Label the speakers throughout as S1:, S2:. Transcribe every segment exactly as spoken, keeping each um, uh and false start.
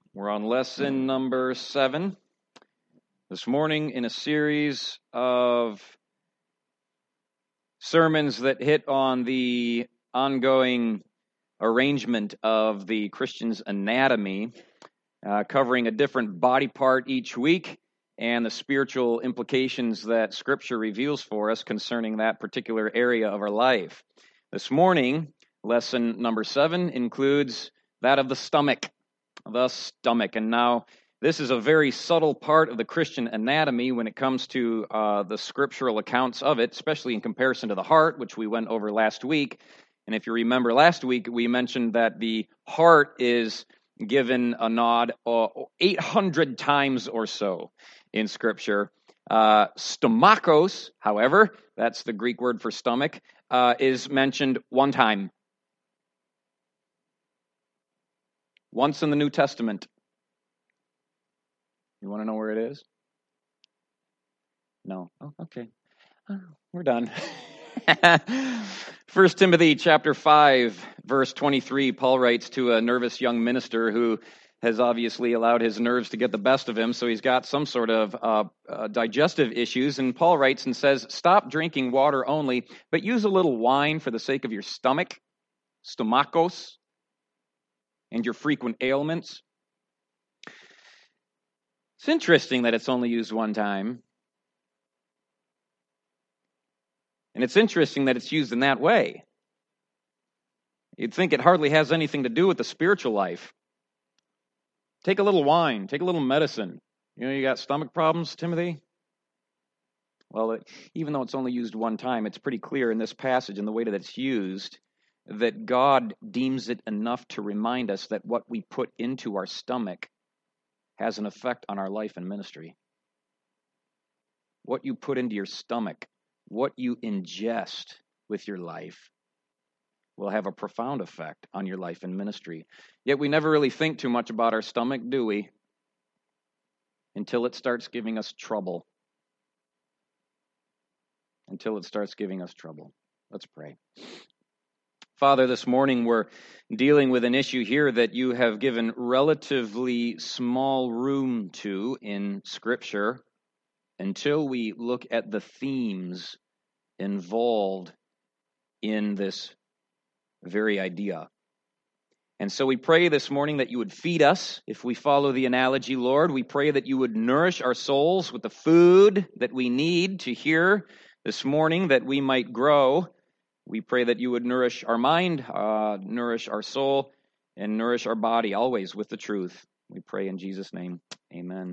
S1: We're on lesson number seven this morning in a series of sermons that hit on the ongoing arrangement of the Christian's anatomy, uh, covering a different body part each week and the spiritual implications that Scripture reveals for us concerning that particular area of our life. This morning, lesson number seven includes that of the stomach. The stomach. And now, this is a very subtle part of the Christian anatomy when it comes to uh, the scriptural accounts of it, especially in comparison to the heart, which we went over last week. And if you remember last week, we mentioned that the heart is given a nod uh, eight hundred times or so in Scripture. Uh, stomakos, however, that's the Greek word for stomach, uh, is mentioned one time. Once in the New Testament. You want to know where it is? No. Oh, okay. Oh, we're done. First Timothy chapter five, verse twenty-three, Paul writes to a nervous young minister who has obviously allowed his nerves to get the best of him, so he's got some sort of uh, uh, digestive issues. And Paul writes and says, "Stop drinking water only, but use a little wine for the sake of your stomach," stomakos, and your frequent ailments. It's interesting that it's only used one time. And it's interesting that it's used in that way. You'd think it hardly has anything to do with the spiritual life. Take a little wine, take a little medicine. You know, you got stomach problems, Timothy? Well, it, even though it's only used one time, it's pretty clear in this passage and the way that it's used that God deems it enough to remind us that what we put into our stomach has an effect on our life and ministry. What you put into your stomach, what you ingest with your life, will have a profound effect on your life and ministry. Yet we never really think too much about our stomach, do we? Until it starts giving us trouble. Until it starts giving us trouble. Let's pray. Father, this morning we're dealing with an issue here that you have given relatively small room to in Scripture until we look at the themes involved in this very idea. And so we pray this morning that you would feed us if we follow the analogy, Lord. We pray that you would nourish our souls with the food that we need to hear this morning, that we might grow. We pray that you would nourish our mind, uh, nourish our soul, and nourish our body always with the truth. We pray in Jesus' name. Amen.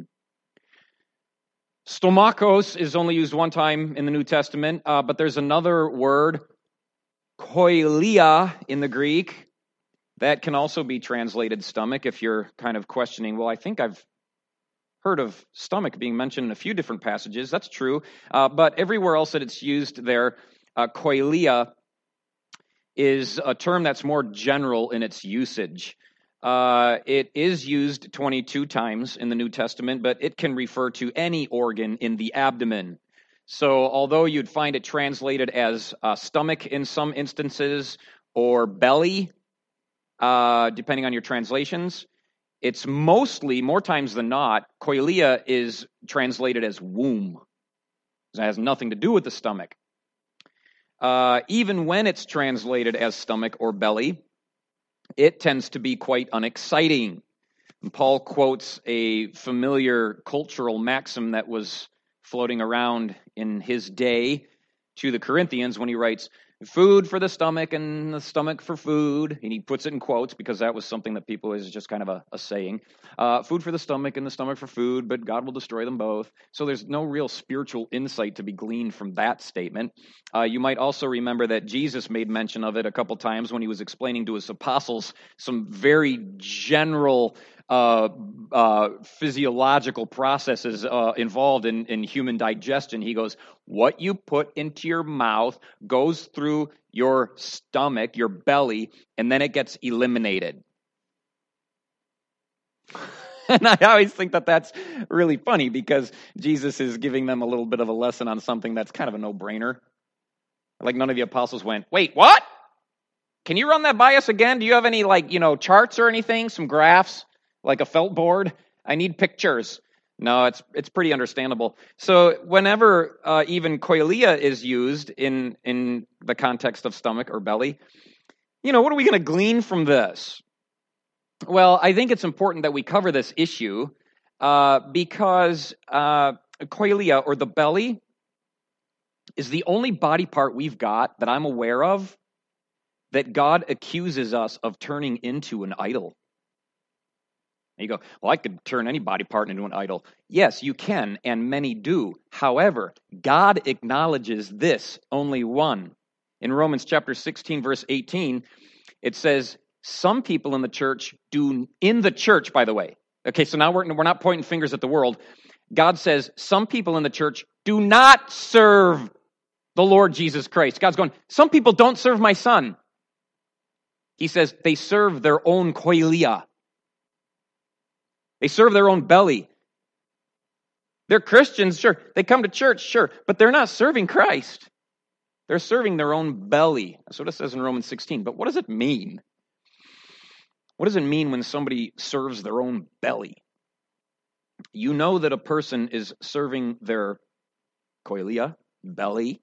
S1: Stomakos is only used one time in the New Testament, uh, but there's another word, koilia in the Greek, that can also be translated stomach if you're kind of questioning, well, I think I've heard of stomach being mentioned in a few different passages. That's true. Uh, but everywhere else that it's used there, uh, koilia is a term that's more general in its usage. Uh, it is used twenty-two times in the New Testament, but it can refer to any organ in the abdomen. So although you'd find it translated as uh, stomach in some instances or belly, uh, depending on your translations, it's mostly, more times than not, koilia is translated as womb. It has nothing to do with the stomach. Uh, even when it's translated as stomach or belly, it tends to be quite unexciting. And Paul quotes a familiar cultural maxim that was floating around in his day to the Corinthians when he writes, "Food for the stomach and the stomach for food." And he puts it in quotes because that was something that people is just kind of a, a saying. Uh, food for the stomach and the stomach for food, but God will destroy them both. So there's no real spiritual insight to be gleaned from that statement. Uh, you might also remember that Jesus made mention of it a couple times when he was explaining to his apostles some very general Uh, uh, physiological processes uh, involved in, in human digestion. He goes, what you put into your mouth goes through your stomach, your belly, and then it gets eliminated. And I always think that that's really funny because Jesus is giving them a little bit of a lesson on something that's kind of a no-brainer. Like none of the apostles went, wait, what? Can you run that by us again? Do you have any, like, you know, charts or anything, some graphs? like a felt board? I need pictures. No, it's it's pretty understandable. So whenever uh, even koilia is used in in the context of stomach or belly, you know, what are we going to glean from this? Well, I think it's important that we cover this issue uh, because uh, koilia, or the belly, is the only body part we've got that I'm aware of that God accuses us of turning into an idol. And you go, well, I could turn any body part into an idol. Yes, you can, and many do. However, God acknowledges this only one. In Romans chapter sixteen, verse eighteen, it says, some people in the church do, in the church, by the way. Okay, so now we're, we're not pointing fingers at the world. God says, some people in the church do not serve the Lord Jesus Christ. God's going, some people don't serve my son. He says they serve their own koilia. They serve their own belly. They're Christians, sure. They come to church, sure. But they're not serving Christ. They're serving their own belly. That's what it says in Romans sixteen. But what does it mean? What does it mean when somebody serves their own belly? You know that a person is serving their koilia, belly,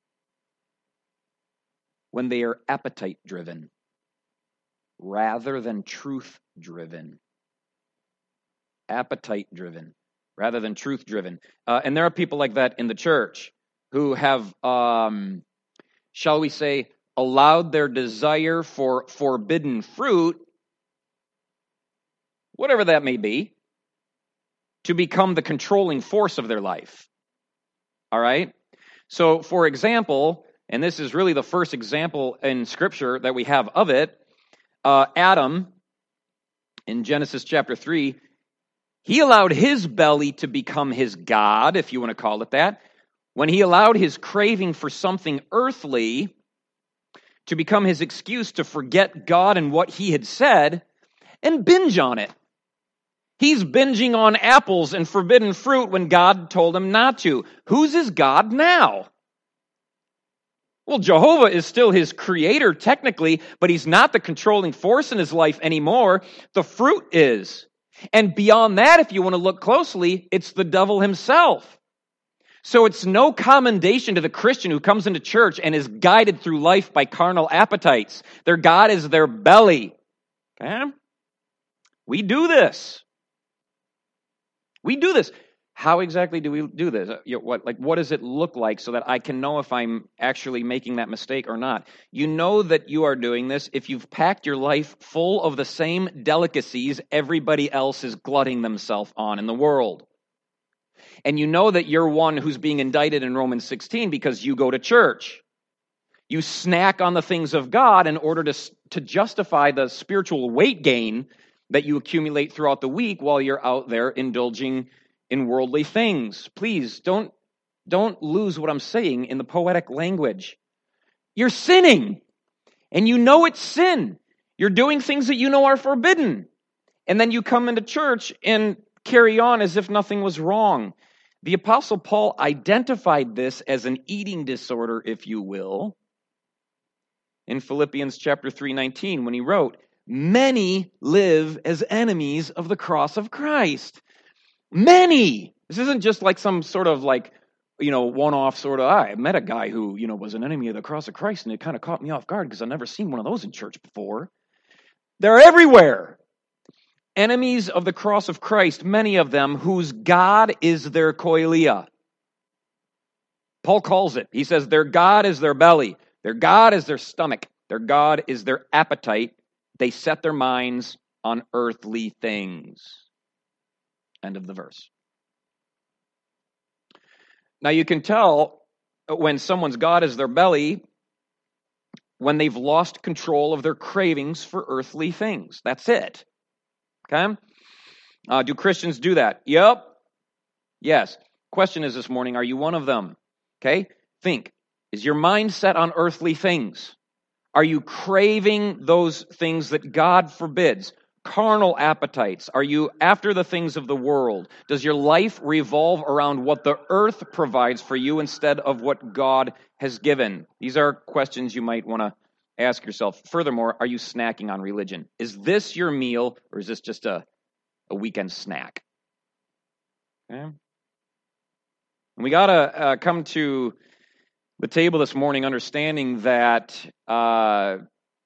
S1: when they are appetite-driven rather than truth-driven. Appetite-driven rather than truth-driven. Uh, and there are people like that in the church who have, um, shall we say, allowed their desire for forbidden fruit, whatever that may be, to become the controlling force of their life. All right? So, for example, and this is really the first example in Scripture that we have of it, uh, Adam, in Genesis chapter three, he allowed his belly to become his God, if you want to call it that, when he allowed his craving for something earthly to become his excuse to forget God and what he had said and binge on it. He's binging on apples and forbidden fruit when God told him not to. Who's his God now? Well, Jehovah is still his creator technically, but he's not the controlling force in his life anymore. The fruit is. And beyond that, if you want to look closely, it's the devil himself. So it's no commendation to the Christian who comes into church and is guided through life by carnal appetites. Their God is their belly. Okay? We do this. We do this. How exactly do we do this? You know, what, like, what does it look like so that I can know if I'm actually making that mistake or not? You know that you are doing this if you've packed your life full of the same delicacies everybody else is glutting themselves on in the world. And you know that you're one who's being indicted in Romans sixteen because you go to church. You snack on the things of God in order to, to justify the spiritual weight gain that you accumulate throughout the week while you're out there indulging in worldly things. Please don't, don't lose what I'm saying in the poetic language. You're sinning, and you know it's sin. You're doing things that you know are forbidden. And then you come into church and carry on as if nothing was wrong. The Apostle Paul identified this as an eating disorder, if you will, in Philippians chapter three nineteen, when he wrote, many live as enemies of the cross of Christ. Many. This isn't just like some sort of like, you know, one-off sort of, I met a guy who, you know, was an enemy of the cross of Christ, and it kind of caught me off guard because I've never seen one of those in church before. They're everywhere. Enemies of the cross of Christ, many of them whose God is their koilia. Paul calls it. He says their God is their belly. Their God is their stomach. Their God is their appetite. They set their minds on earthly things. End of the verse. Now you can tell when someone's God is their belly when they've lost control of their cravings for earthly things. That's it. Okay? Uh, do Christians do that? Yep. Yes. Question is this morning, are you one of them? Okay? Think. Is your mind set on earthly things? Are you craving those things that God forbids? Carnal appetites. Are you after the things of the world? Does your life revolve around what the earth provides for you instead of what God has given? These are questions you might want to ask yourself. Furthermore, are you snacking on religion? Is this your meal, or is this just a a weekend snack. Okay? And we got to uh, come to the table this morning understanding that uh,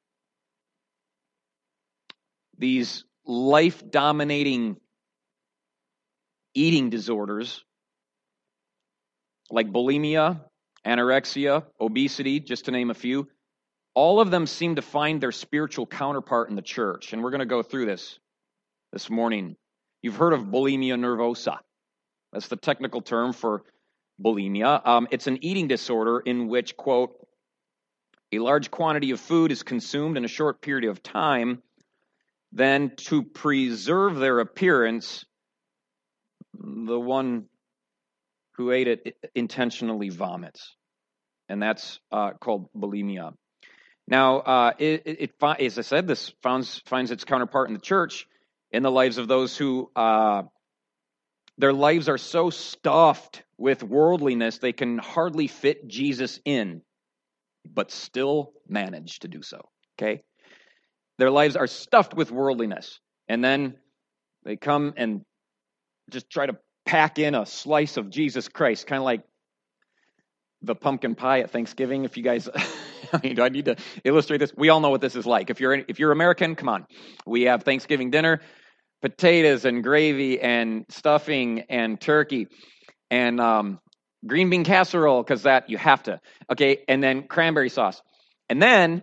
S1: these life-dominating eating disorders like bulimia, anorexia, obesity, just to name a few, all of them seem to find their spiritual counterpart in the church. And we're going to go through this this morning. You've heard of bulimia nervosa. That's the technical term for bulimia. Um, it's an eating disorder in which, quote, a large quantity of food is consumed in a short period of time. Then to preserve their appearance, the one who ate it intentionally vomits. And that's uh, called bulimia. Now, uh, it, it, it, as I said, this finds, finds its counterpart in the church, in the lives of those who, uh, their lives are so stuffed with worldliness, they can hardly fit Jesus in, but still manage to do so, okay? Their lives are stuffed with worldliness, and then they come and just try to pack in a slice of Jesus Christ, kind of like the pumpkin pie at Thanksgiving. If you guys, I mean, do I need to illustrate this? We all know what this is like. If you're if you're American, come on. We have Thanksgiving dinner, potatoes and gravy and stuffing and turkey and um, green bean casserole, because that you have to. Okay, and then cranberry sauce, and then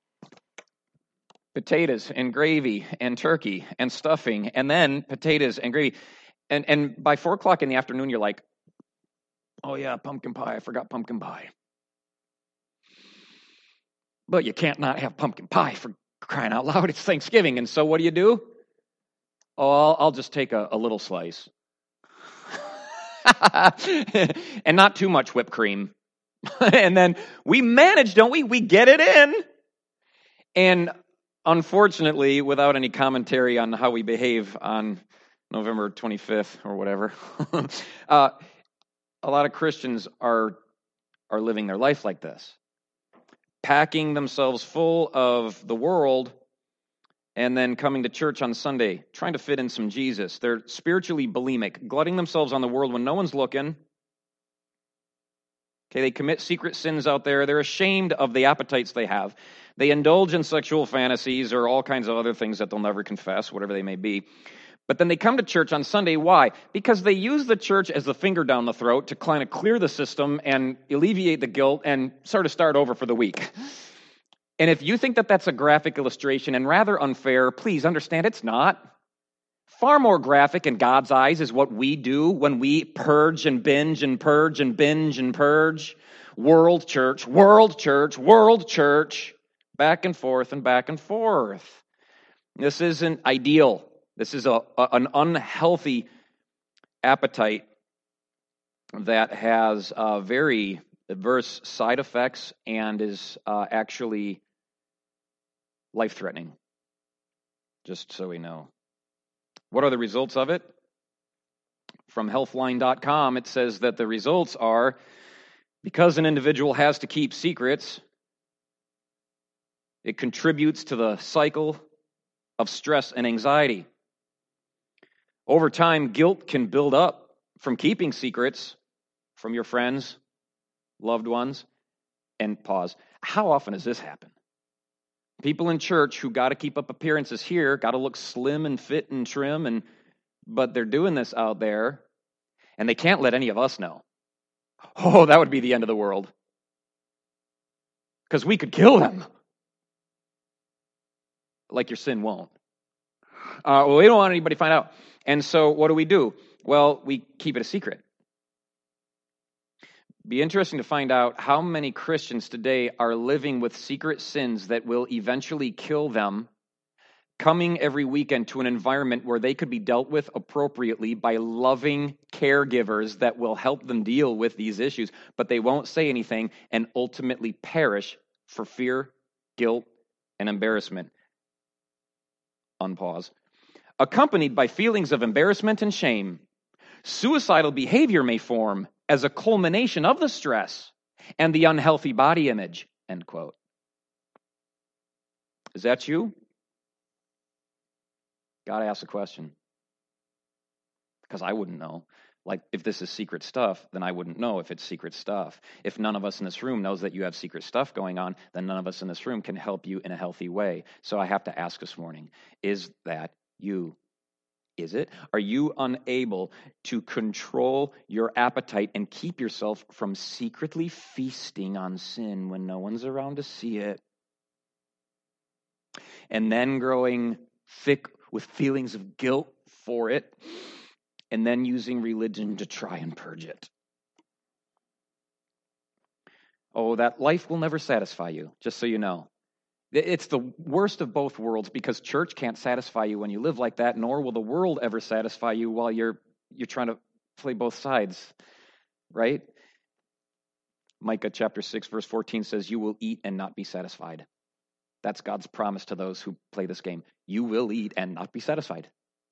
S1: potatoes and gravy and turkey and stuffing, and then potatoes and gravy. And and by four o'clock in the afternoon, you're like, oh yeah, pumpkin pie. I forgot pumpkin pie. But you can't not have pumpkin pie, for crying out loud. It's Thanksgiving. And so what do you do? Oh, I'll, I'll just take a, a little slice. And not too much whipped cream. And then we manage, don't we? We get it in. And unfortunately, without any commentary on how we behave on November twenty-fifth or whatever, uh, a lot of Christians are are living their life like this, packing themselves full of the world and then coming to church on Sunday, trying to fit in some Jesus. They're spiritually bulimic, glutting themselves on the world when no one's looking. Okay, they commit secret sins out there. They're ashamed of the appetites they have. They indulge in sexual fantasies or all kinds of other things that they'll never confess, whatever they may be. But then they come to church on Sunday. Why? Because they use the church as the finger down the throat to kind of clear the system and alleviate the guilt and sort of start over for the week. And if you think that that's a graphic illustration and rather unfair, please understand it's not. Far more graphic in God's eyes is what we do when we purge and binge and purge and binge and purge. World church, world church, world church, back and forth and back and forth. This isn't ideal. This is a, a an unhealthy appetite that has uh, very adverse side effects and is uh, actually life-threatening, just so we know. What are the results of it? From healthline dot com, it says that the results are, because an individual has to keep secrets, it contributes to the cycle of stress and anxiety. Over time, guilt can build up from keeping secrets from your friends, loved ones, and pause. How often does this happen? People in church who got to keep up appearances here, got to look slim and fit and trim, and but they're doing this out there, and they can't let any of us know. Oh, that would be the end of the world. Because we could kill them. Like your sin won't. Uh, well, we don't want anybody to find out. And so what do we do? Well, we keep it a secret. Be interesting to find out how many Christians today are living with secret sins that will eventually kill them, coming every weekend to an environment where they could be dealt with appropriately by loving caregivers that will help them deal with these issues, but they won't say anything and ultimately perish for fear, guilt, and embarrassment. Unpause. Accompanied by feelings of embarrassment and shame, suicidal behavior may form as a culmination of the stress and the unhealthy body image, end quote. Is that you? Got to ask the question. because I wouldn't know. Like, if this is secret stuff, then I wouldn't know if it's secret stuff. If none of us in this room knows that you have secret stuff going on, then none of us in this room can help you in a healthy way. So I have to ask this morning, is that you? Is it? Are you unable to control your appetite and keep yourself from secretly feasting on sin when no one's around to see it? And then growing thick with feelings of guilt for it, and then using religion to try and purge it. Oh, that life will never satisfy you, just so you know. It's the worst of both worlds, because church can't satisfy you when you live like that, nor will the world ever satisfy you while you're you're trying to play both sides, right? Micah chapter six, verse fourteen says, "You will eat and not be satisfied." That's God's promise to those who play this game. You will eat and not be satisfied.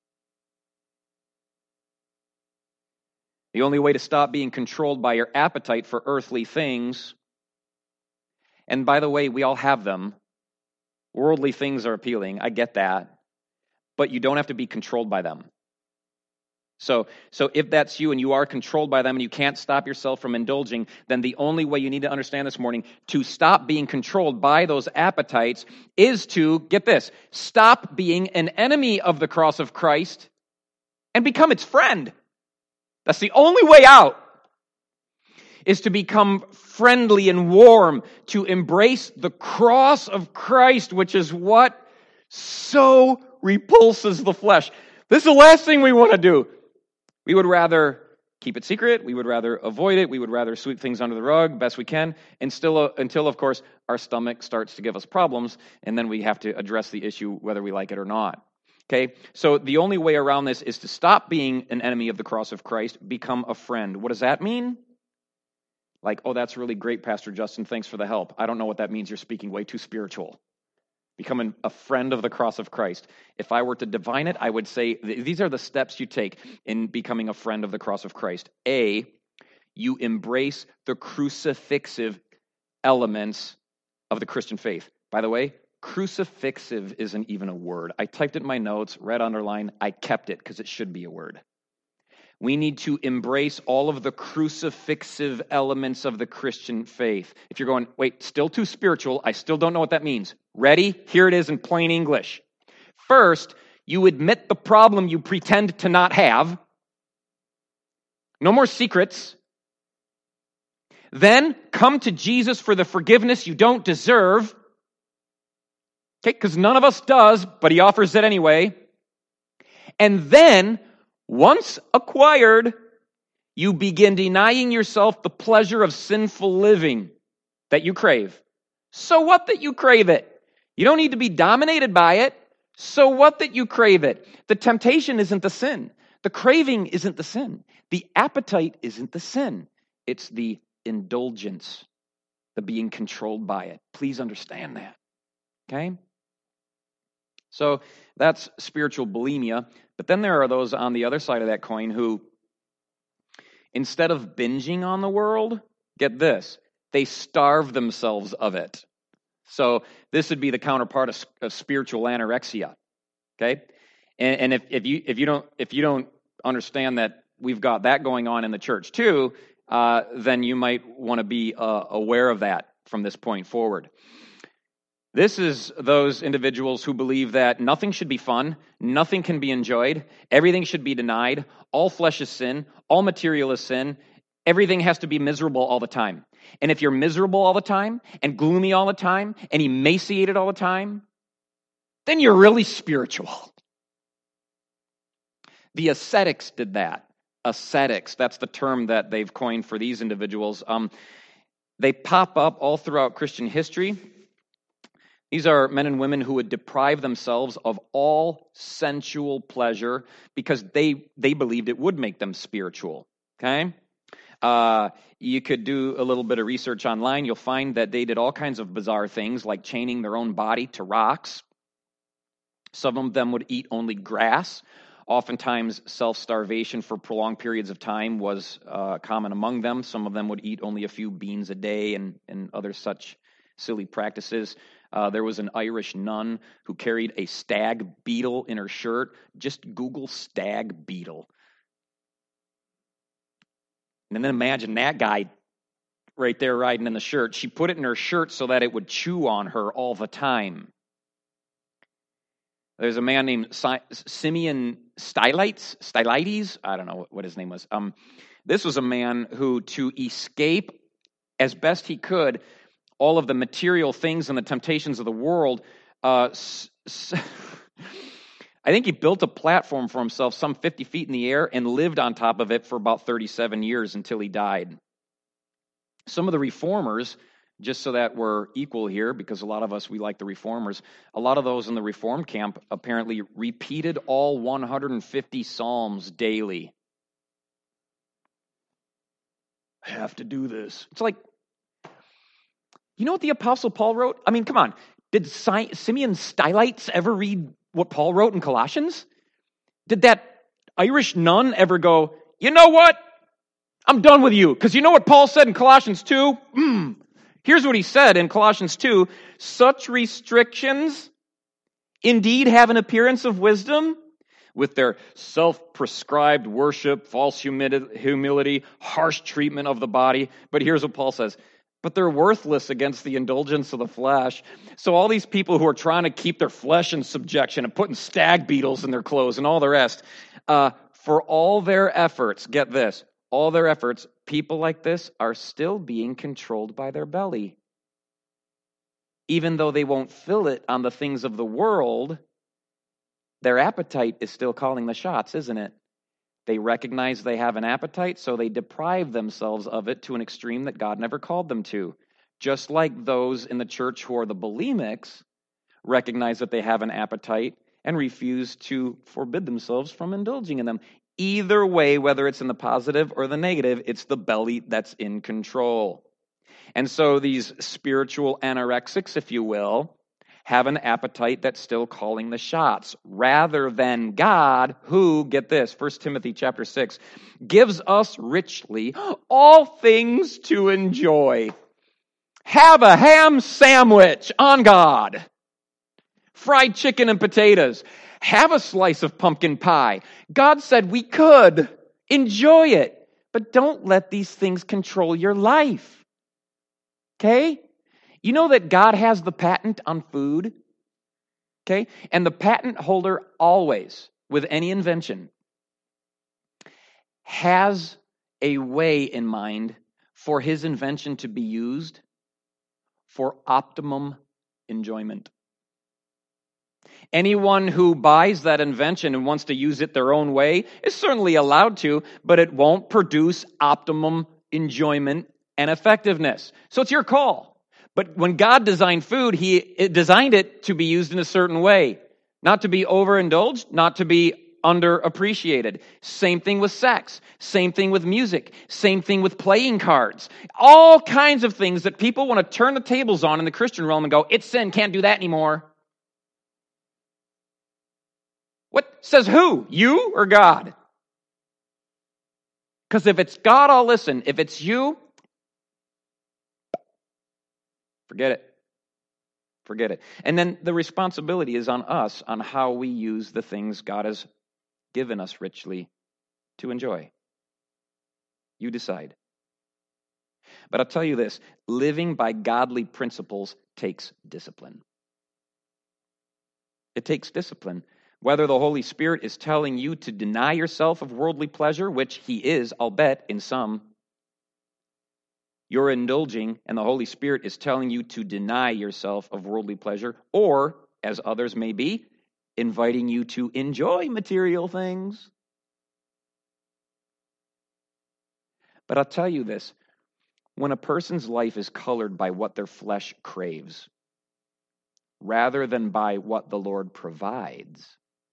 S1: The only way to stop being controlled by your appetite for earthly things, and by the way, we all have them. Worldly things are appealing. I get that. But you don't have to be controlled by them. So, so if that's you and you are controlled by them and you can't stop yourself from indulging, then the only way you need to understand this morning to stop being controlled by those appetites is to, get this, stop being an enemy of the cross of Christ and become its friend. That's the only way out, is to become friendly and warm, to embrace the cross of Christ, which is what so repulses the flesh. This is the last thing we want to do. We would rather keep it secret. We would rather avoid it. We would rather sweep things under the rug best we can, and still, uh, until, of course, our stomach starts to give us problems, and then we have to address the issue whether we like it or not. Okay, so the only way around this is to stop being an enemy of the cross of Christ, become a friend. What does that mean? Like, oh, that's really great, Pastor Justin. Thanks for the help. I don't know what that means. You're speaking way too spiritual. Becoming a friend of the cross of Christ. If I were to divine it, I would say th- these are the steps you take in becoming a friend of the cross of Christ. A, you embrace the crucifixive elements of the Christian faith. By the way, crucifixive isn't even a word. I typed it in my notes, red underline. I kept it because it should be a word. We need to embrace all of the crucifixive elements of the Christian faith. If you're going, wait, still too spiritual, I still don't know what that means. Ready? Here it is in plain English. First, you admit the problem you pretend to not have. No more secrets. Then come to Jesus for the forgiveness you don't deserve. Okay, because none of us does, but he offers it anyway. And then, once acquired, you begin denying yourself the pleasure of sinful living that you crave. So what that you crave it? You don't need to be dominated by it. So what that you crave it? The temptation isn't the sin. The craving isn't the sin. The appetite isn't the sin. It's the indulgence, the being controlled by it. Please understand that. Okay? So that's spiritual bulimia. But then there are those on the other side of that coin who, instead of binging on the world, get this, they starve themselves of it. So this would be the counterpart of, of spiritual anorexia. Okay? And, and if, if you if you don't if you don't understand that we've got that going on in the church too, uh, then you might want to be uh, aware of that from this point forward. This is those individuals who believe that nothing should be fun, nothing can be enjoyed, everything should be denied, all flesh is sin, all material is sin, everything has to be miserable all the time. And if you're miserable all the time, and gloomy all the time, and emaciated all the time, then you're really spiritual. The ascetics did that. Ascetics, that's the term that they've coined for these individuals. Um, they pop up all throughout Christian history. These are men and women who would deprive themselves of all sensual pleasure because they they believed it would make them spiritual. Okay? Uh, you could do a little bit of research online. You'll find that they did all kinds of bizarre things like chaining their own body to rocks. Some of them would eat only grass. Oftentimes, self-starvation for prolonged periods of time was uh, common among them. Some of them would eat only a few beans a day and, and other such silly practices. Uh, there was an Irish nun who carried a stag beetle in her shirt. Just Google stag beetle. And then imagine that guy right there riding in the shirt. She put it in her shirt so that it would chew on her all the time. There's a man named Simeon Stylites, Stylites, I don't know what his name was. Um, this was a man who, to escape as best he could all of the material things and the temptations of the world, uh, s- s- I think he built a platform for himself some fifty feet in the air and lived on top of it for about thirty-seven years until he died. Some of the reformers, just so that we're equal here, because a lot of us, we like the reformers, a lot of those in the reform camp apparently repeated all one hundred fifty psalms daily. I have to do this. It's like, you know what the Apostle Paul wrote? I mean, come on. Did si- Simeon Stylites ever read what Paul wrote in Colossians? Did that Irish nun ever go, you know what? I'm done with you. Because you know what Paul said in Colossians two? Mm. Here's what he said in Colossians two. Such restrictions indeed have an appearance of wisdom, with their self-prescribed worship, false humility, harsh treatment of the body. But here's what Paul says. But they're worthless against the indulgence of the flesh. So all these people who are trying to keep their flesh in subjection and putting stag beetles in their clothes and all the rest, uh, for all their efforts, get this, all their efforts, people like this are still being controlled by their belly. Even though they won't fill it on the things of the world, their appetite is still calling the shots, isn't it? They recognize they have an appetite, so they deprive themselves of it to an extreme that God never called them to. Just like those in the church who are the bulimics recognize that they have an appetite and refuse to forbid themselves from indulging in them. Either way, whether it's in the positive or the negative, it's the belly that's in control. And so these spiritual anorexics, if you will, have an appetite that's still calling the shots, rather than God, who, get this, First Timothy chapter six, gives us richly all things to enjoy. Have a ham sandwich on God. Fried chicken and potatoes. Have a slice of pumpkin pie. God said we could. Enjoy it. But don't let these things control your life. Okay? You know that God has the patent on food? Okay? And the patent holder always, with any invention, has a way in mind for his invention to be used for optimum enjoyment. Anyone who buys that invention and wants to use it their own way is certainly allowed to, but it won't produce optimum enjoyment and effectiveness. So it's your call. But when God designed food, He it designed it to be used in a certain way. Not to be overindulged, not to be underappreciated. Same thing with sex. Same thing with music. Same thing with playing cards. All kinds of things that people want to turn the tables on in the Christian realm and go, it's sin, can't do that anymore. What says who? You or God? Because if it's God, I'll listen. If it's you, forget it. Forget it. And then the responsibility is on us on how we use the things God has given us richly to enjoy. You decide. But I'll tell you this, living by godly principles takes discipline. It takes discipline. Whether the Holy Spirit is telling you to deny yourself of worldly pleasure, which He is, I'll bet, in some, you're indulging, and the Holy Spirit is telling you to deny yourself of worldly pleasure, or, as others may be, inviting you to enjoy material things. But I'll tell you this, when a person's life is colored by what their flesh craves, rather than by what the Lord provides,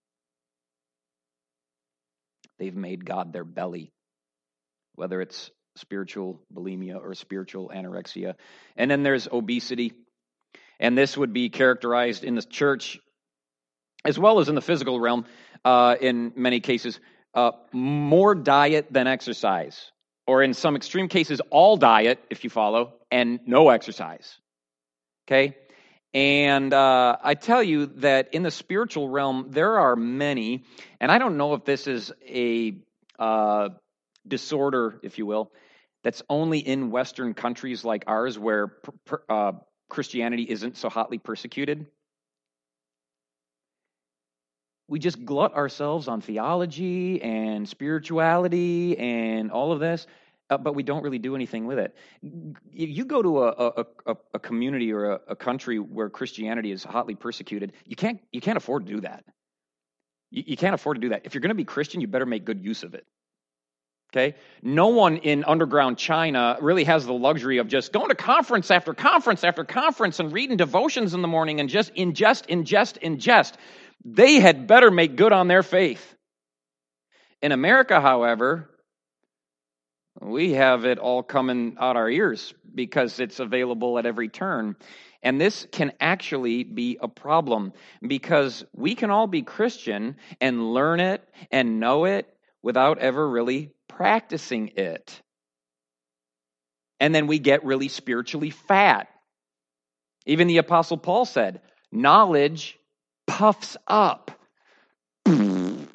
S1: they've made God their belly, whether it's spiritual bulimia or spiritual anorexia. And then there's obesity. And this would be characterized in the church as well as in the physical realm, uh, in many cases, uh, more diet than exercise. Or in some extreme cases, all diet, if you follow, and no exercise. Okay? And uh, I tell you that in the spiritual realm, there are many, and I don't know if this is a uh, disorder, if you will, that's only in Western countries like ours where per, per, uh, Christianity isn't so hotly persecuted. We just glut ourselves on theology and spirituality and all of this, uh, but we don't really do anything with it. You go to a, a, a, a community or a, a country where Christianity is hotly persecuted, you can't, you can't afford to do that. You, you can't afford to do that. If you're going to be Christian, you better make good use of it. Okay? No one in underground China really has the luxury of just going to conference after conference after conference and reading devotions in the morning and just ingest, ingest, ingest. They had better make good on their faith. In America, however, we have it all coming out our ears because it's available at every turn. And this can actually be a problem because we can all be Christian and learn it and know it without ever really practicing it. And then we get really spiritually fat. Even the Apostle Paul said, knowledge puffs up. Tons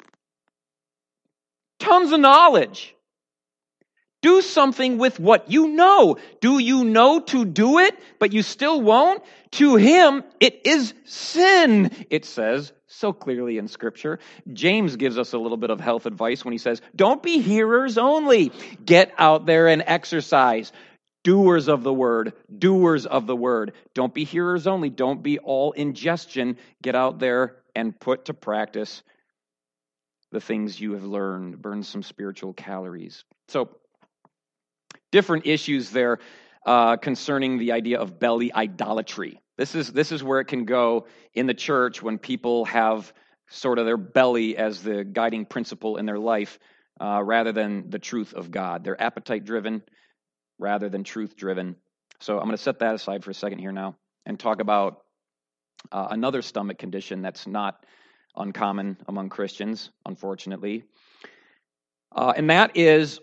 S1: of knowledge. Do something with what you know. Do you know to do it, but you still won't? To him, it is sin, it says so clearly in Scripture. James gives us a little bit of health advice when he says, don't be hearers only. Get out there and exercise. Doers of the word. Doers of the word. Don't be hearers only. Don't be all ingestion. Get out there and put to practice the things you have learned. Burn some spiritual calories. So, different issues there uh, concerning the idea of belly idolatry. This is this is where it can go in the church when people have sort of their belly as the guiding principle in their life uh, rather than the truth of God. They're appetite-driven rather than truth-driven. So I'm going to set that aside for a second here now and talk about uh, another stomach condition that's not uncommon among Christians, unfortunately. Uh, and that is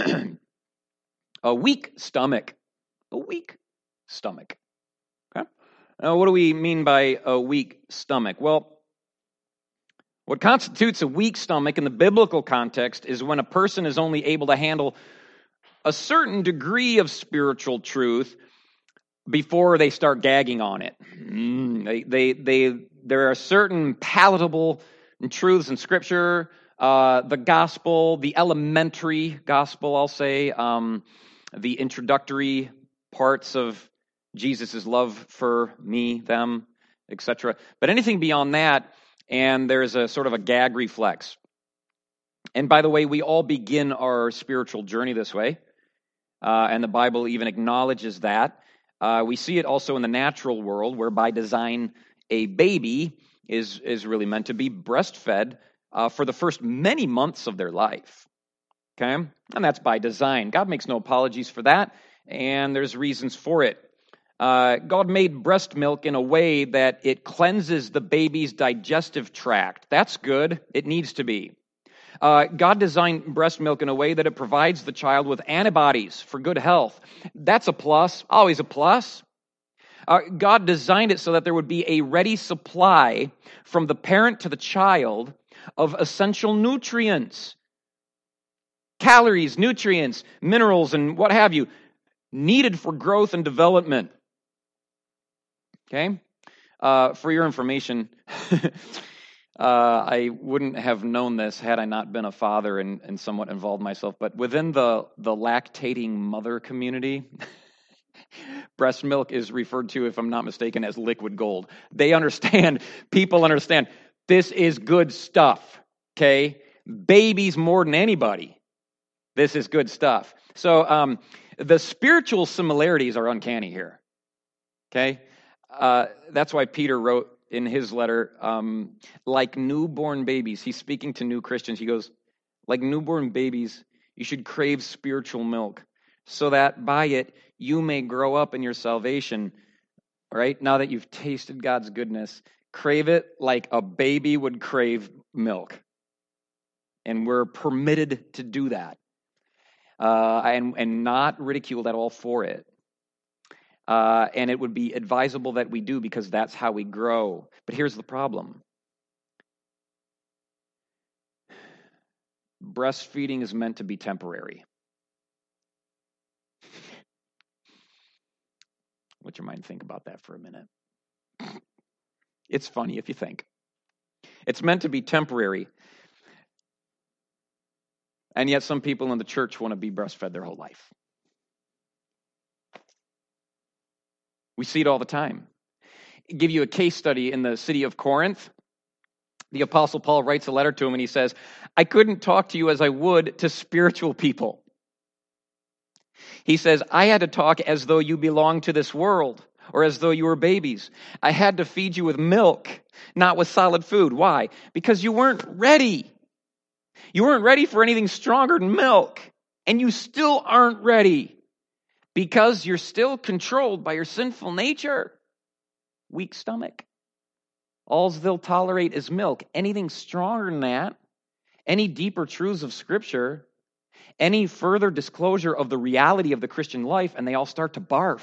S1: a weak stomach. A weak stomach. Okay? Now, what do we mean by a weak stomach? Well, what constitutes a weak stomach in the biblical context is when a person is only able to handle a certain degree of spiritual truth before they start gagging on it. Mm, they, they, they, there are certain palatable truths in Scripture, uh, the gospel, the elementary gospel, I'll say, um, the introductory parts of Jesus' love for me, them, et cetera. But anything beyond that, and there's a sort of a gag reflex. And by the way, we all begin our spiritual journey this way, uh, and the Bible even acknowledges that. Uh, we see it also in the natural world, where by design, a baby is, is really meant to be breastfed uh, for the first many months of their life. Okay? And that's by design. God makes no apologies for that, and there's reasons for it. Uh, God made breast milk in a way that it cleanses the baby's digestive tract. That's good. It needs to be. Uh, God designed breast milk in a way that it provides the child with antibodies for good health. That's a plus, always a plus. Uh, God designed it so that there would be a ready supply from the parent to the child of essential nutrients, calories, nutrients, minerals, and what have you, needed for growth and development. Okay? Uh, for your information, uh, I wouldn't have known this had I not been a father and, and somewhat involved myself, but within the, the lactating mother community, breast milk is referred to, if I'm not mistaken, as liquid gold. They understand, people understand, this is good stuff, okay? Babies more than anybody. This is good stuff. So um, the spiritual similarities are uncanny here, okay? Uh, that's why Peter wrote in his letter, um, like newborn babies, he's speaking to new Christians. He goes, like newborn babies, you should crave spiritual milk so that by it you may grow up in your salvation, right? Now that you've tasted God's goodness, crave it like a baby would crave milk. And we're permitted to do that. Uh, and, and not ridiculed at all for it. Uh, and it would be advisable that we do because that's how we grow. But here's the problem. Breastfeeding is meant to be temporary. Let your mind think about that for a minute. It's funny if you think. It's meant to be temporary. And yet some people in the church want to be breastfed their whole life. We see it all the time. I'll give you a case study in the city of Corinth. The Apostle Paul writes a letter to him and he says, I couldn't talk to you as I would to spiritual people. He says, I had to talk as though you belonged to this world or as though you were babies. I had to feed you with milk, not with solid food. Why? Because you weren't ready. You weren't ready for anything stronger than milk. And you still aren't ready because you're still controlled by your sinful nature. Weak stomach. All they'll tolerate is milk. Anything stronger than that, any deeper truths of Scripture, any further disclosure of the reality of the Christian life, and they all start to barf.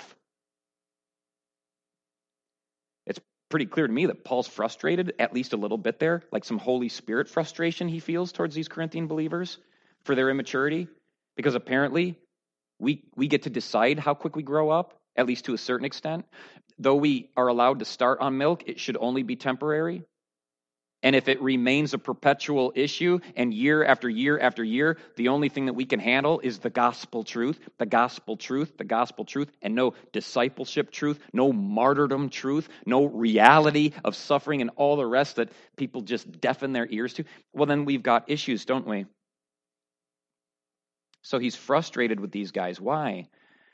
S1: It's pretty clear to me that Paul's frustrated, at least a little bit there, like some Holy Spirit frustration he feels towards these Corinthian believers for their immaturity, because apparently we, we get to decide how quick we grow up, at least to a certain extent. Though we are allowed to start on milk, it should only be temporary. And if it remains a perpetual issue, and year after year after year, the only thing that we can handle is the gospel truth, the gospel truth, the gospel truth, and no discipleship truth, no martyrdom truth, no reality of suffering and all the rest that people just deafen their ears to, well, then we've got issues, don't we? So he's frustrated with these guys. Why?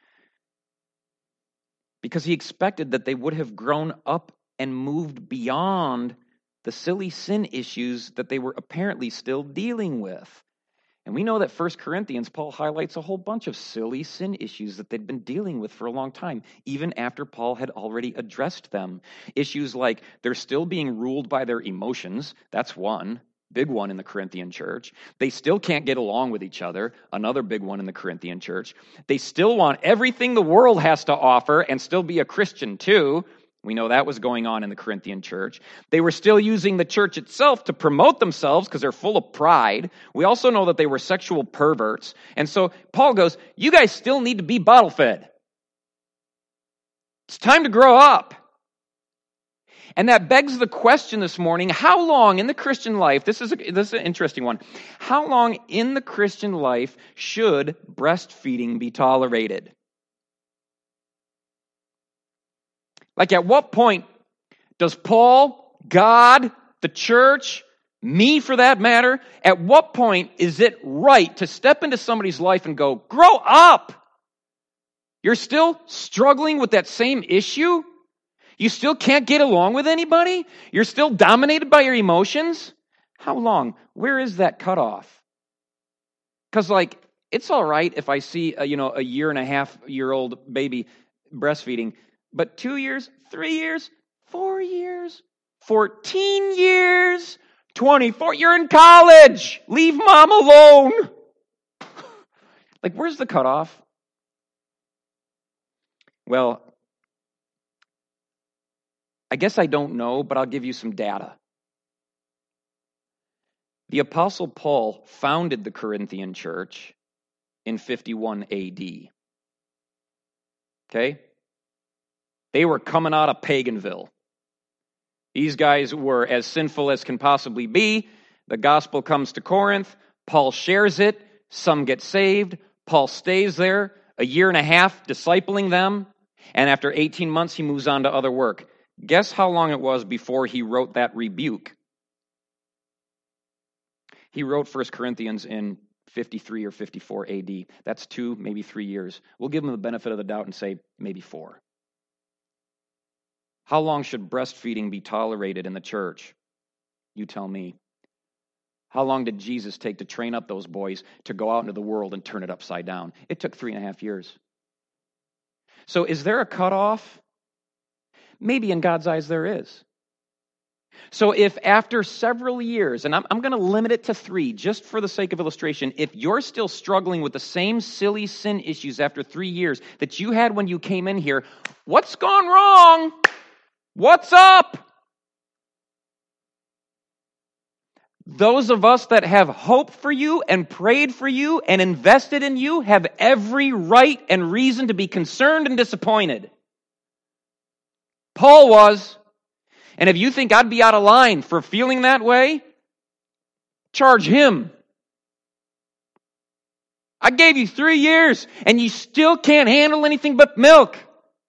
S1: Because he expected that they would have grown up and moved beyond the silly sin issues that they were apparently still dealing with. And we know that First Corinthians, Paul highlights a whole bunch of silly sin issues that they'd been dealing with for a long time, even after Paul had already addressed them. Issues like they're still being ruled by their emotions. That's one. Big one in the Corinthian church. They still can't get along with each other. Another big one in the Corinthian church. They still want everything the world has to offer and still be a Christian too. We know that was going on in the Corinthian church. They were still using the church itself to promote themselves because they're full of pride. We also know that they were sexual perverts. And so Paul goes, you guys still need to be bottle fed. It's time to grow up. And that begs the question this morning, how long in the Christian life, this is, a, this is an interesting one, how long in the Christian life should breastfeeding be tolerated? Like at what point does Paul, God, the church, me for that matter, at what point is it right to step into somebody's life and go, grow up? You're still struggling with that same issue? You still can't get along with anybody? You're still dominated by your emotions? How long? Where is that cutoff? Because, like, it's all right if I see, a, you know, a year and a half year old baby breastfeeding, but two years, three years, four years, fourteen years, twenty-four, you're in college. Leave mom alone. Like, where's the cutoff? Well, I guess I don't know, but I'll give you some data. The Apostle Paul founded the Corinthian church in fifty-one A D. Okay? They were coming out of Paganville. These guys were as sinful as can possibly be. The gospel comes to Corinth. Paul shares it. Some get saved. Paul stays there a year and a half discipling them. And after eighteen months, he moves on to other work. Guess how long it was before he wrote that rebuke? He wrote First Corinthians in fifty-three or fifty-four A D. That's two, maybe three years. We'll give him the benefit of the doubt and say maybe four. How long should breastfeeding be tolerated in the church? You tell me. How long did Jesus take to train up those boys to go out into the world and turn it upside down? It took three and a half years. So is there a cutoff? Maybe in God's eyes there is. So if after several years, and I'm, I'm going to limit it to three just for the sake of illustration, if you're still struggling with the same silly sin issues after three years that you had when you came in here, what's gone wrong? What's up? Those of us that have hoped for you and prayed for you and invested in you have every right and reason to be concerned and disappointed. Paul was. And if you think I'd be out of line for feeling that way, charge him. I gave you three years and you still can't handle anything but milk.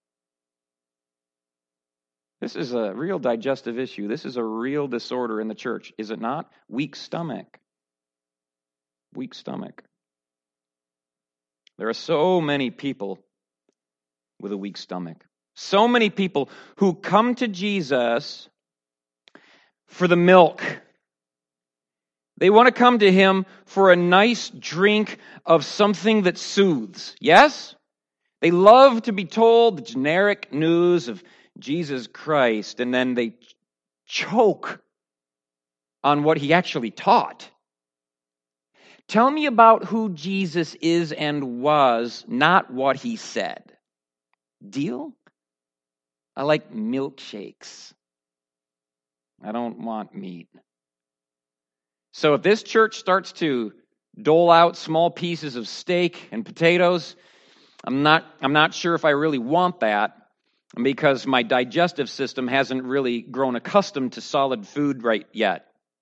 S1: This is a real digestive issue. This is a real disorder in the church, is it not? Weak stomach. Weak stomach. There are so many people with a weak stomach. So many people who come to Jesus for the milk. They want to come to him for a nice drink of something that soothes. Yes? They love to be told the generic news of Jesus Christ, and then they choke on what he actually taught. Tell me about who Jesus is and was, not what he said. Deal? I like milkshakes. I don't want meat. So if this church starts to dole out small pieces of steak and potatoes, I'm not, I'm not sure if I really want that, because my digestive system hasn't really grown accustomed to solid food right yet.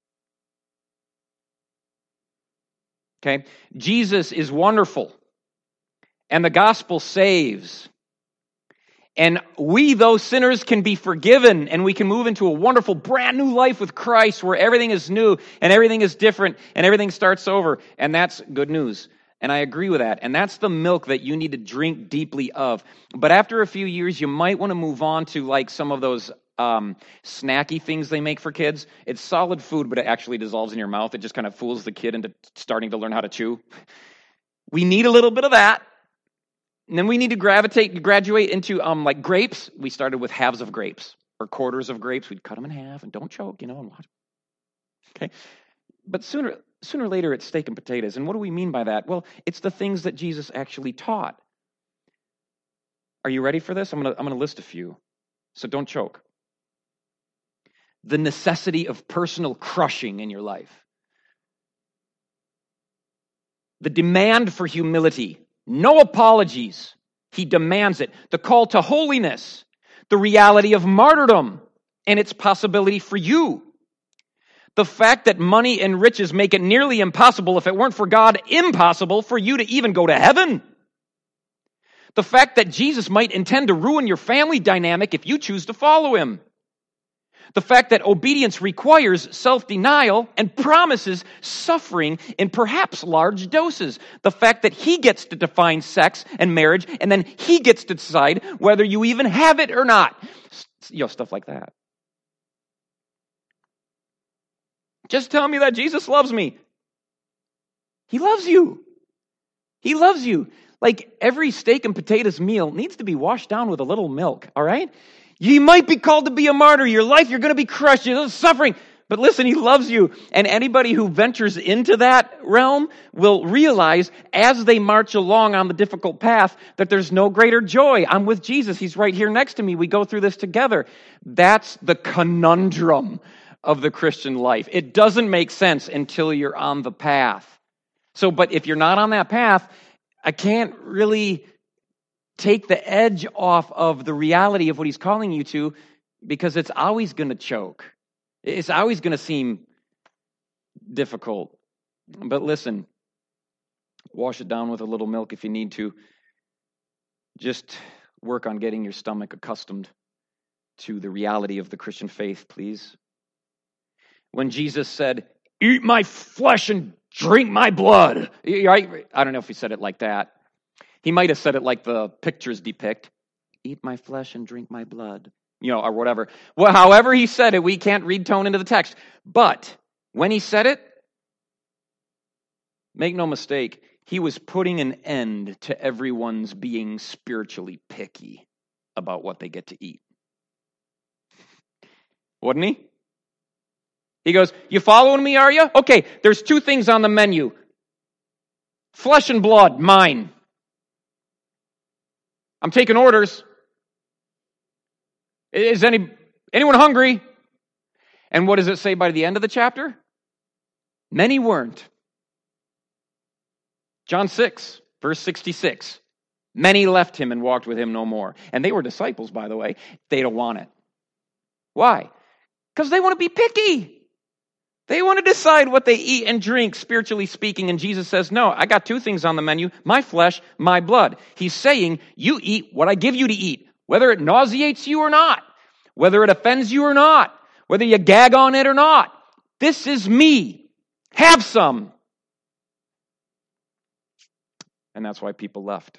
S1: Okay? Jesus is wonderful, and the gospel saves. And we, those sinners, can be forgiven, and we can move into a wonderful brand new life with Christ where everything is new and everything is different and everything starts over. And that's good news. And I agree with that. And that's the milk that you need to drink deeply of. But after a few years, you might want to move on to like some of those um, snacky things they make for kids. It's solid food, but it actually dissolves in your mouth. It just kind of fools the kid into starting to learn how to chew. We need a little bit of that. And then we need to gravitate, graduate into um, like grapes. We started with halves of grapes or quarters of grapes. We'd cut them in half and don't choke, you know, and watch. Okay. But sooner, sooner or later, it's steak and potatoes. And what do we mean by that? Well, it's the things that Jesus actually taught. Are you ready for this? I'm going to I'm going to list a few. So don't choke. The necessity of personal crushing in your life. The demand for humility. No apologies. He demands it. The call to holiness. The reality of martyrdom and its possibility for you. The fact that money and riches make it nearly impossible, if it weren't for God, impossible for you to even go to heaven. The fact that Jesus might intend to ruin your family dynamic if you choose to follow him. The fact that obedience requires self-denial and promises suffering in perhaps large doses. The fact that he gets to define sex and marriage, and then he gets to decide whether you even have it or not. You know, stuff like that. Just tell me that Jesus loves me. He loves you. He loves you. Like every steak and potatoes meal needs to be washed down with a little milk, all right? You might be called to be a martyr. Your life, you're going to be crushed. You're suffering. But listen, he loves you. And anybody who ventures into that realm will realize as they march along on the difficult path that there's no greater joy. I'm with Jesus. He's right here next to me. We go through this together. That's the conundrum of the Christian life. It doesn't make sense until you're on the path. So, but if you're not on that path, I can't really take the edge off of the reality of what he's calling you to, because it's always going to choke. It's always going to seem difficult. But listen, wash it down with a little milk if you need to. Just work on getting your stomach accustomed to the reality of the Christian faith, please. When Jesus said, "Eat my flesh and drink my blood," right? I don't know if he said it like that. He might have said it like the pictures depict. Eat my flesh and drink my blood. You know, or whatever. Well, however he said it, we can't read tone into the text. But when he said it, make no mistake, he was putting an end to everyone's being spiritually picky about what they get to eat. Wouldn't he? He goes, "You following me, are you? Okay, there's two things on the menu. Flesh and blood, mine. I'm taking orders. Is any anyone hungry?" And what does it say by the end of the chapter? Many weren't. John six, verse sixty-six. Many left him and walked with him no more. And they were disciples, by the way. They don't want it. Why? Because they want to be picky. They want to decide what they eat and drink, spiritually speaking. And Jesus says, no, I got two things on the menu, my flesh, my blood. He's saying, you eat what I give you to eat, whether it nauseates you or not, whether it offends you or not, whether you gag on it or not. This is me. Have some. And that's why people left.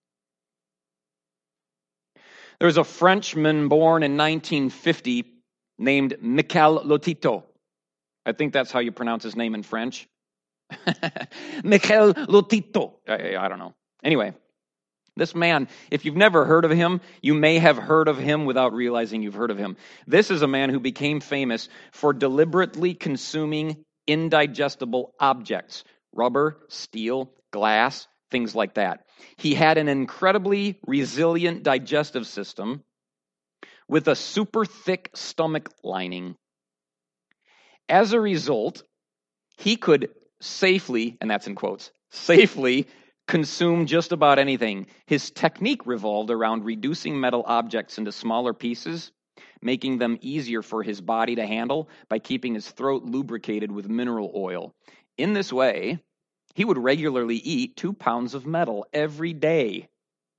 S1: There was a Frenchman born in nineteen fifty named Michel Lotito. I think that's how you pronounce his name in French. Michel Lotito. I, I don't know. Anyway, this man, if you've never heard of him, you may have heard of him without realizing you've heard of him. This is a man who became famous for deliberately consuming indigestible objects, rubber, steel, glass, things like that. He had an incredibly resilient digestive system with a super thick stomach lining. As a result, he could safely, and that's in quotes, safely consume just about anything. His technique revolved around reducing metal objects into smaller pieces, making them easier for his body to handle by keeping his throat lubricated with mineral oil. In this way, he would regularly eat two pounds of metal every day.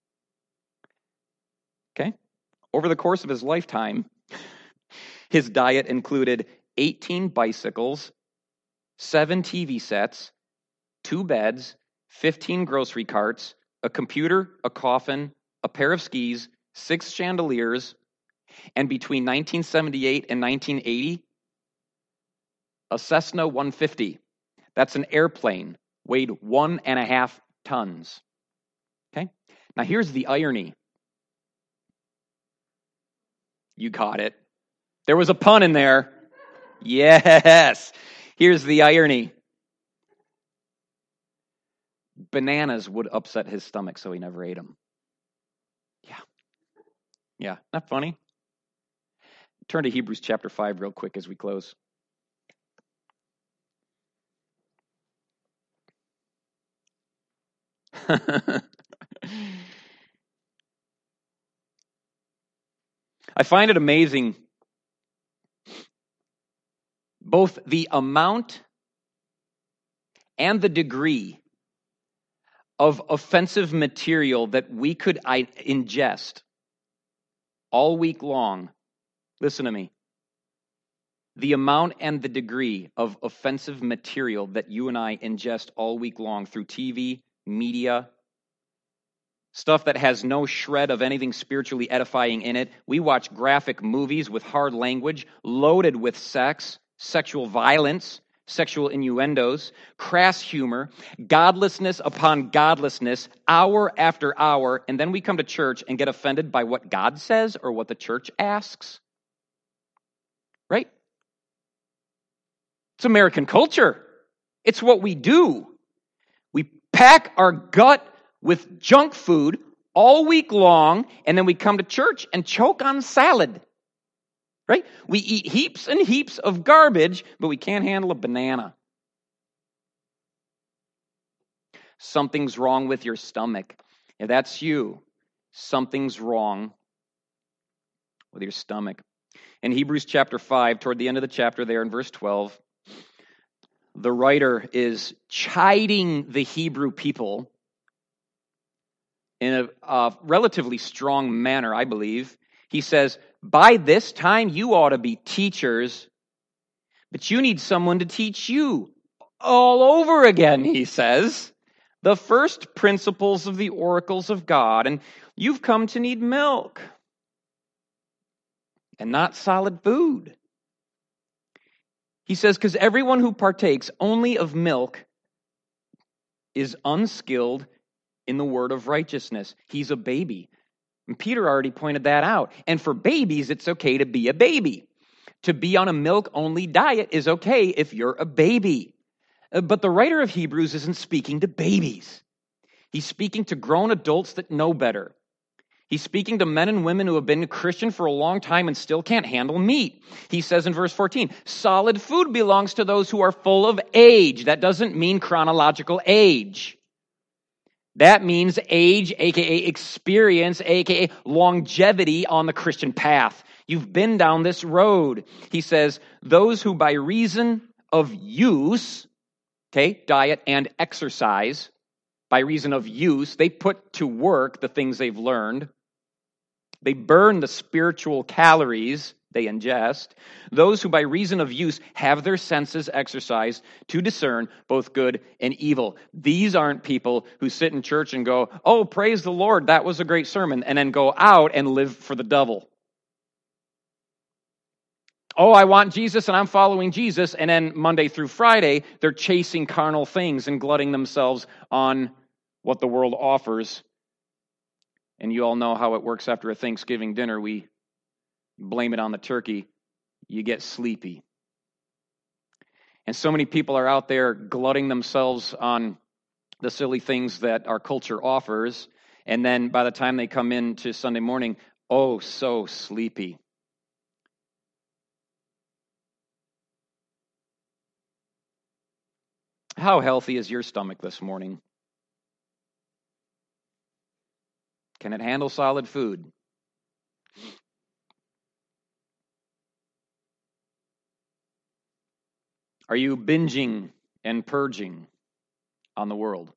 S1: Okay? Over the course of his lifetime, his diet included eighteen bicycles, seven T V sets, two beds, fifteen grocery carts, a computer, a coffin, a pair of skis, six chandeliers, and between nineteen seventy-eight and nineteen eighty, a Cessna one fifty. That's an airplane, weighed one and a half tons. Okay? Now here's the irony. You caught it. There was a pun in there. Yes. Here's the irony. Bananas would upset his stomach, so he never ate them. Yeah. Yeah. Not funny? Turn to Hebrews chapter five real quick as we close. I find it amazing both the amount and the degree of offensive material that we could ingest all week long. Listen to me. The amount and the degree of offensive material that you and I ingest all week long through T V, media, stuff that has no shred of anything spiritually edifying in it. We watch graphic movies with hard language, loaded with sex, sexual violence, sexual innuendos, crass humor, godlessness upon godlessness, hour after hour, and then we come to church and get offended by what God says or what the church asks. Right? It's American culture. It's what we do. We pack our gut with junk food all week long, and then we come to church and choke on salad. Right? We eat heaps and heaps of garbage, but we can't handle a banana. Something's wrong with your stomach. If that's you, something's wrong with your stomach. In Hebrews chapter five, toward the end of the chapter there in verse twelve, the writer is chiding the Hebrew people in a, a relatively strong manner, I believe. He says, by this time you ought to be teachers, but you need someone to teach you all over again, he says, the first principles of the oracles of God, and you've come to need milk and not solid food. He says, because everyone who partakes only of milk is unskilled in the word of righteousness. He's a baby. And Peter already pointed that out. And for babies, it's okay to be a baby. To be on a milk-only diet is okay if you're a baby. But the writer of Hebrews isn't speaking to babies. He's speaking to grown adults that know better. He's speaking to men and women who have been Christian for a long time and still can't handle meat. He says in verse fourteen, solid food belongs to those who are full of age. That doesn't mean chronological age. That means age, aka experience, aka longevity on the Christian path. You've been down this road. He says, those who by reason of use, okay, diet and exercise, by reason of use, they put to work the things they've learned. They burn the spiritual calories they ingest. Those who by reason of use have their senses exercised to discern both good and evil. These aren't people who sit in church and go, oh, praise the Lord, that was a great sermon, and then go out and live for the devil. Oh, I want Jesus and I'm following Jesus, and then Monday through Friday, they're chasing carnal things and glutting themselves on what the world offers. And you all know how it works after a Thanksgiving dinner. We blame it on the turkey. You get sleepy. And so many people are out there glutting themselves on the silly things that our culture offers. And then by the time they come in to Sunday morning, oh, so sleepy. How healthy is your stomach this morning? Can it handle solid food? Are you binging and purging on the world?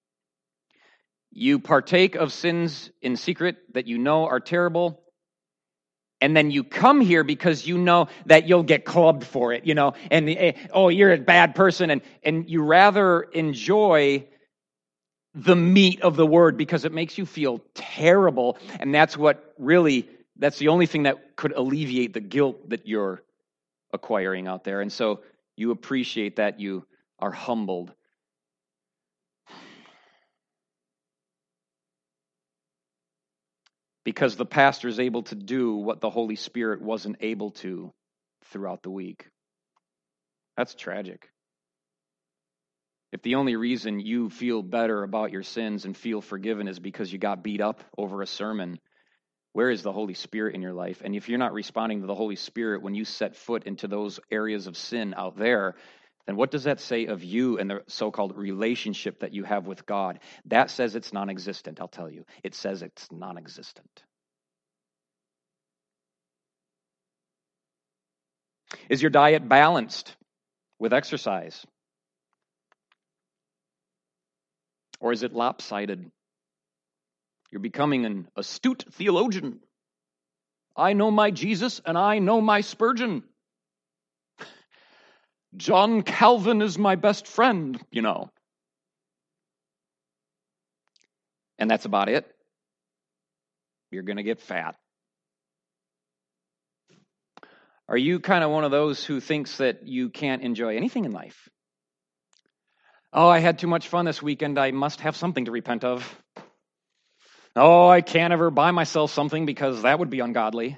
S1: You partake of sins in secret that you know are terrible, and then you come here because you know that you'll get clubbed for it, you know, and oh, you're a bad person, and, and you rather enjoy the meat of the word because it makes you feel terrible, and that's what really, that's the only thing that could alleviate the guilt that you're acquiring out there. And so you appreciate that you are humbled. Because the pastor is able to do what the Holy Spirit wasn't able to throughout the week. That's tragic. If the only reason you feel better about your sins and feel forgiven is because you got beat up over a sermon, where is the Holy Spirit in your life? And if you're not responding to the Holy Spirit when you set foot into those areas of sin out there, then what does that say of you and the so-called relationship that you have with God? That says it's non-existent, I'll tell you. It says it's non-existent. Is your diet balanced with exercise? Or is it lopsided? You're becoming an astute theologian. I know my Jesus and I know my Spurgeon. John Calvin is my best friend, you know. And that's about it. You're going to get fat. Are you kind of one of those who thinks that you can't enjoy anything in life? Oh, I had too much fun this weekend. I must have something to repent of. Oh, I can't ever buy myself something because that would be ungodly.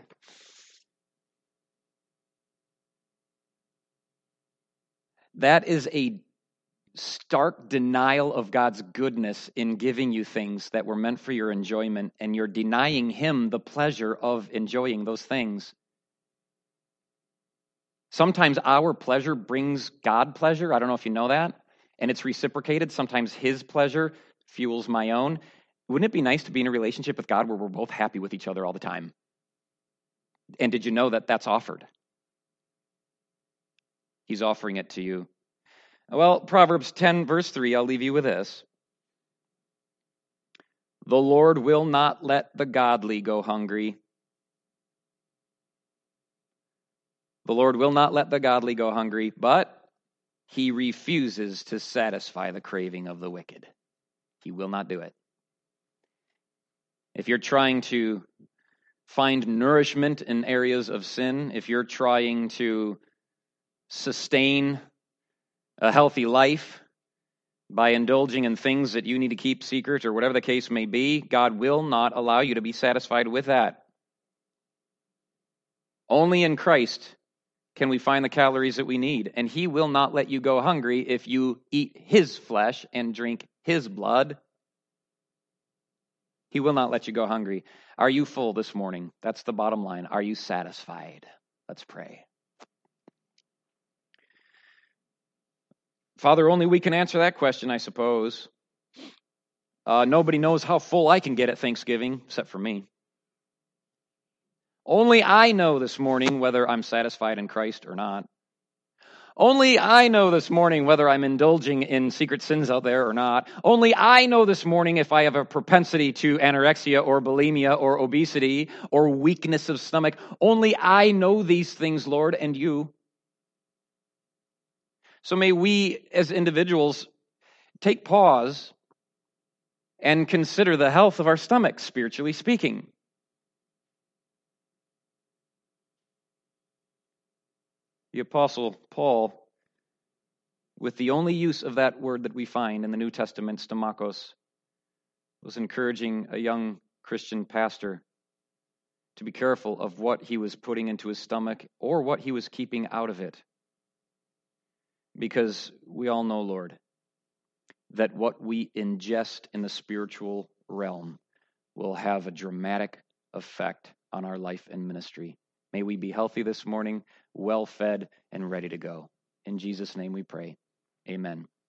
S1: That is a stark denial of God's goodness in giving you things that were meant for your enjoyment, and you're denying Him the pleasure of enjoying those things. Sometimes our pleasure brings God pleasure. I don't know if you know that. And it's reciprocated. Sometimes His pleasure fuels my own. Wouldn't it be nice to be in a relationship with God where we're both happy with each other all the time? And did you know that that's offered? He's offering it to you. Well, Proverbs ten, verse three, I'll leave you with this. The Lord will not let the godly go hungry. The Lord will not let the godly go hungry, but He refuses to satisfy the craving of the wicked. He will not do it. If you're trying to find nourishment in areas of sin, if you're trying to sustain a healthy life by indulging in things that you need to keep secret or whatever the case may be, God will not allow you to be satisfied with that. Only in Christ can we find the calories that we need, and He will not let you go hungry if you eat His flesh and drink His blood. He will not let you go hungry. Are you full this morning? That's the bottom line. Are you satisfied? Let's pray. Father, only we can answer that question, I suppose. Uh, nobody knows how full I can get at Thanksgiving, except for me. Only I know this morning whether I'm satisfied in Christ or not. Only I know this morning whether I'm indulging in secret sins out there or not. Only I know this morning if I have a propensity to anorexia or bulimia or obesity or weakness of stomach. Only I know these things, Lord, and you. So may we as individuals take pause and consider the health of our stomach, spiritually speaking. The Apostle Paul, with the only use of that word that we find in the New Testament, stomakos, was encouraging a young Christian pastor to be careful of what he was putting into his stomach or what he was keeping out of it. Because we all know, Lord, that what we ingest in the spiritual realm will have a dramatic effect on our life and ministry. May we be healthy this morning, well fed, and ready to go. In Jesus' name we pray. Amen.